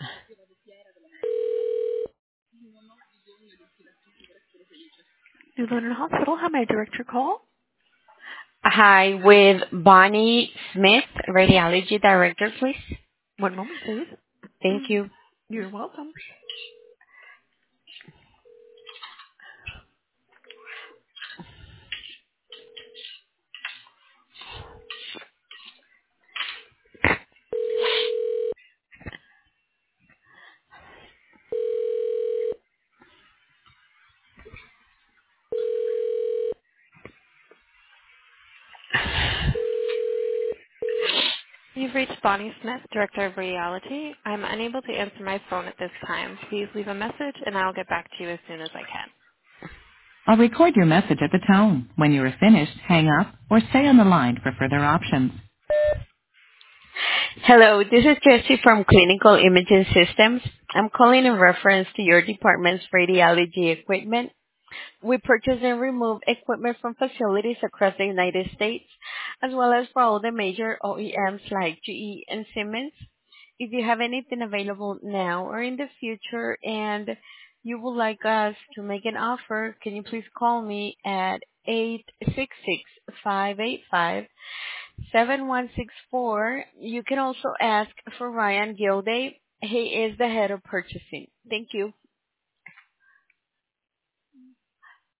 New London Hospital, how may I direct your call? Hi, with Bonnie Smith, Radiology Director, please. One moment, please. Thank you. You're welcome. You've reached Bonnie Smith, Director of Radiology. I'm unable to answer my phone at this time. Please leave a message and I'll get back to you as soon as I can. I'll record your message at the tone. When you are finished, hang up or stay on the line for further options. Hello, this is Jessie from Clinical Imaging Systems. I'm calling in reference to your department's radiology equipment. We purchase and remove equipment from facilities across the United States, as well as for all the major OEMs like GE and Siemens. If you have anything available now or in the future and you would like us to make an offer, can you please call me at 866-585-7164. You can also ask for Ryan Gilday. He is the head of purchasing. Thank you.